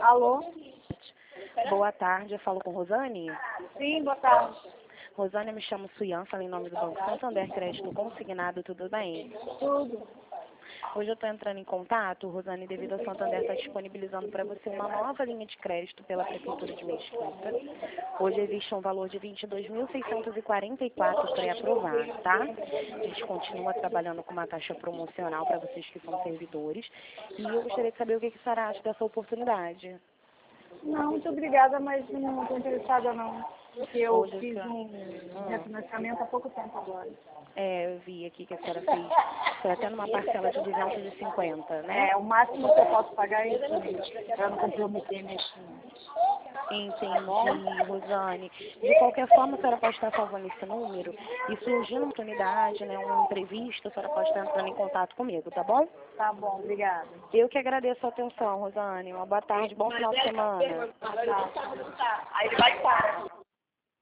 Alô? Boa tarde, eu falo com Rosane. Sim, boa tarde. Rosane, eu me chamo Suyan, falo em nome do Banco Santander Crédito Consignado, tudo bem? Tudo. Hoje eu estou entrando em contato, Rosane, devido ao Santander estar disponibilizando para você uma nova linha de crédito pela Prefeitura de Mesquita. Hoje existe um valor de R$ 22.644 pré-aprovado, tá? A gente continua trabalhando com uma taxa promocional para vocês que são servidores. E eu gostaria de saber o que a senhora acha dessa oportunidade. Não, muito obrigada, mas não estou interessada não. Porque eu Hoje, fiz um refinanciamento há pouco tempo agora. eu vi aqui que a senhora fez. Foi até numa parcela de 250, né? O máximo que eu posso pagar é isso, para não comprometer nesse. Entendi, Rosane. De qualquer forma, a senhora pode estar salvando esse número e surgindo uma oportunidade, né, um imprevisto, a senhora pode estar entrando em contato comigo, tá bom? Tá bom, obrigada. Eu que agradeço a atenção, Rosane. Uma boa tarde, bom final de semana. Tá. Aí ele vai estar.